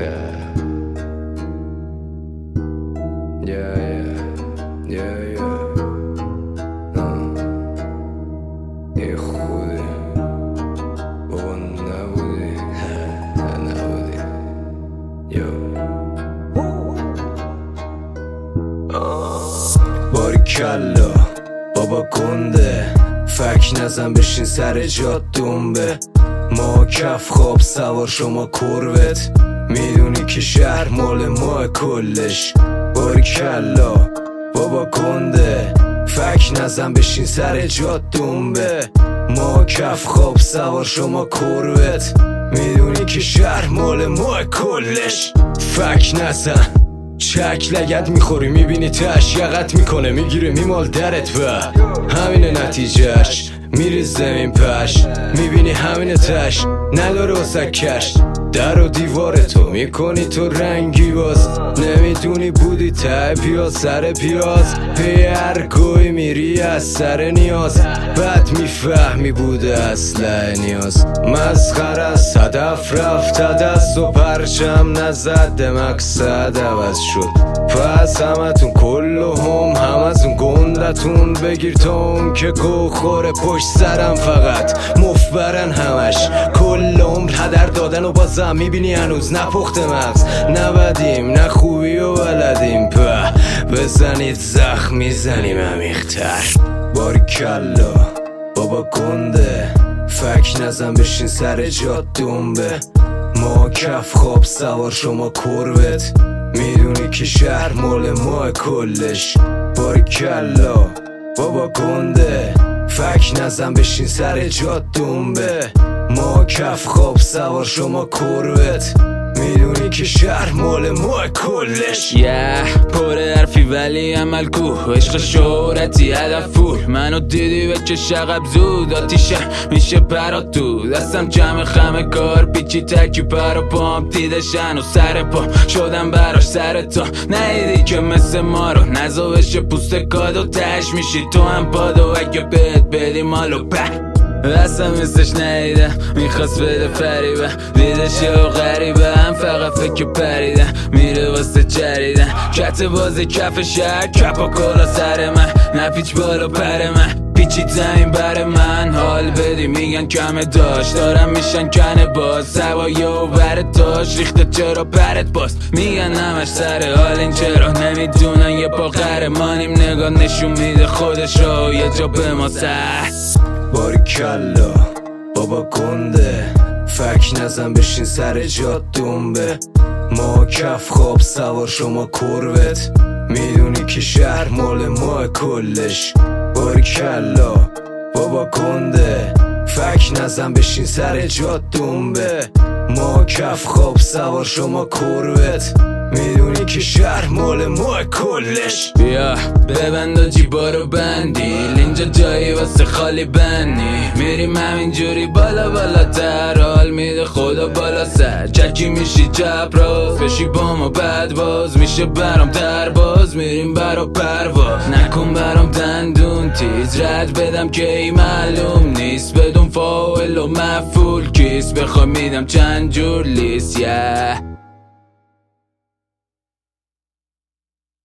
یه خودی بابا نبودی نبودی باریکلا بابا گنده فک نزن بشین سر جات دنبه ما کف خواب سوار شما کروت میدونی که شهر مال ما کلش باریکلا بابا گنده فک نزن بشین سر جات دنبه ما کف خواب سوار شما کروت میدونی که شهر مال ما کلش فک نزن چک لگت میخوری میبینی تش یقت میکنه میگیره میمال درت و همینه نتیجهش میری زمین پش میبینی همینه تش نداره واسه کش در و دیوار تو میکنی تو رنگی باز نمیدونی بودی ته پیاز سر پیاز پی هر گوی میری از سر نیاز بعد میفهمی بوده اصلا نیاز مسخر است هدف رفت دست و پرچم نزد مقصد عوض شد پس همتون همتون گندتون بگیر تا اون که گو خوره پشت سرم فقط مفبرن همش کل عمر هدر دادن و بازم میبینی هنوز نپخت مغز نبدیم نه خوبی و بلدیم بزنید زخم میزنیم عمیق‌تر باریکلا بابا گنده فک نزن بشین سر جات دنبه ما کف خواب سوار شما کروت میدونی که شهر مال ما کلش باریکلا بابا گنده فک نزن بشین سر جات دنبه ما کف خواب سوار شما کروت میدونی که شهر مال ما کلش پر حرفی ولی عمل کوه عشق شهرتی هدف فول منو دیدی بکش عقب زود آتیشه میشه پرات تو دستم جمع خمه کار پیچی تکی پر و پام دیدشن و سر پا شدم براش سر تا نیدی که مثل ما رو نزا بشه پوست کادو تش میشی تو هم پادو اگه بهت بدی مالو اصلا مثلش نیده میخواست بده فریبه دیدش یه غریبه هم فقط فکر پریده میره واسه جریده کت بازی کف شهر کپا کلا سر من نپیچ بالا پر من پیچید زمین بر من حال بدی میگن کم داشت دارم میشن کنه باز سوایه و برت داشت ریخته چرا پرت باز میگن همش سر حال این چرا نمیدونن یه پا قهرمانیم نگاه نشون میده خودش رو یه جا به ما باریکلا بابا گنده فک نزن بشین سر جات دنبه ما کف خواب سوار شما کروت میدونی که شهر مال ما کلش باریکلا بابا گنده فک نزن بشین سر جات دنبه ما کف خواب سوار شما کروت میدونی که شهر مال ما کلش بیا ببند و جیبا رو بندیل اینجا جایی واسه خالی بندی میریم همینجوری بالا بالا تر حال میده خدا بالا سر چکی میشی چپ راست بشی با ما بد باز میشه برام در باز میریم برا پرواز نکن برام دندون تیز رد بدم که ای معلوم نیست بدون فاول و مفول کیس بخوام میدم چند جور لیست